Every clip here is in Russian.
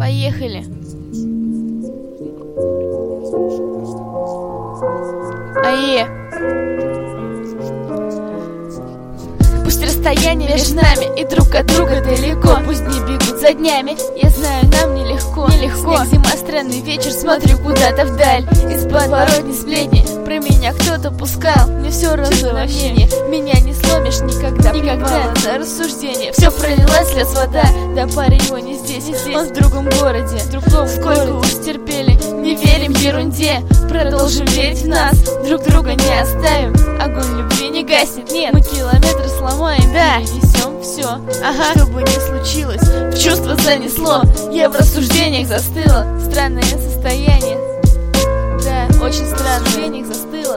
Поехали. Ае. Пусть расстояние между нами и друг от друга далеко, пусть дни бегут за днями, я знаю, нам нелегко. Снег, зима, странный вечер, смотрю куда-то вдаль. Из подворотни сплетни про меня кто-то пускал. Мне все равно вообще, меня не сломишь никогда на рассуждение. Все пролилась слез вода, да парень его не здесь, он в другом городе. Сколько уж терпели, не верим ерунде, продолжим верить в нас, друг друга не оставим. Огонь любви не гаснет, нет, мы километры сломаем, да, несем все, ага. Что бы ни случилось, в чувство занесло, я в рассуждениях застыла. Странное состояние, да, очень странное. В рассуждениях застыла.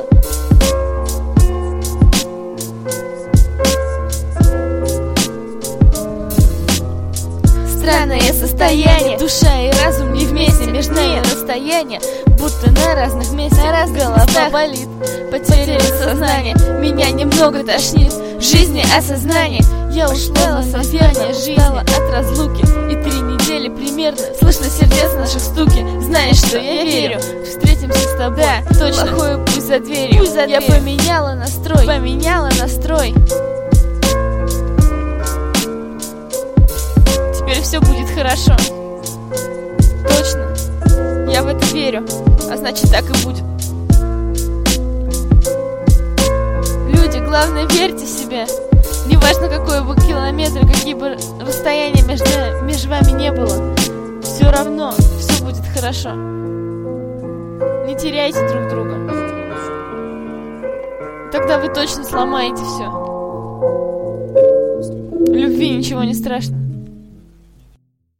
Странное состояние, душа и разум не вместе, между нами расстояние, будто на разных местах. Голова болит, потеряли сознание, меня немного тошнит, жизни осознание. Я ушла на сознание жизни от разлуки, и 3 недели примерно слышно сердец наших стуки. Знаешь, что я верю, встретимся с тобой, да, точно. Плохое пусть за дверью, я поменяла настрой. Теперь все будет хорошо. Точно. Я в это верю. А значит, так и будет. Люди, главное, верьте в себя. Неважно, какой бы километр, какие бы расстояния между вами не было, все равно все будет хорошо. Не теряйте друг друга. Тогда вы точно сломаете все. Любви ничего не страшно.